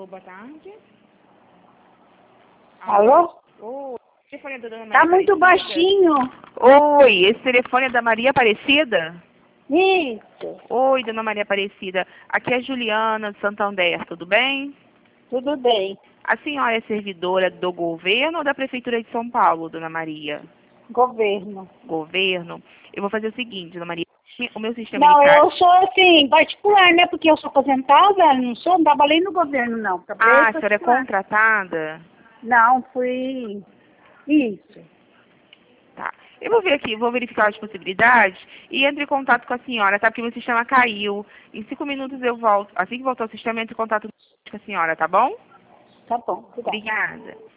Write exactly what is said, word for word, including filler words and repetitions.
Alô, boa tarde. Alô? Oi, esse telefone é da Dona Maria Tá muito Aparecida? baixinho. Oi, esse telefone é da Maria Aparecida? Isso, Oi, Dona Maria Aparecida. Aqui é a Juliana de Santander, tudo bem? tudo bem. A senhora é servidora do governo ou da Prefeitura de São Paulo, Dona Maria? Governo. Governo. Eu vou fazer o seguinte, Dona Maria. O meu sistema de Não, caixa... eu sou assim, particular, né? Porque eu sou aposentada, não sou, não trabalhei no governo, não. Trabalhei Ah, a senhora é particular. contratada? Não, fui. Isso. Tá. Eu vou ver aqui, vou verificar as possibilidades e entre em contato com a senhora, tá? Porque meu sistema caiu. Em cinco minutos eu volto. Assim que voltar o sistema, eu entro em contato com a senhora, tá bom? Tá bom, obrigada. Obrigada.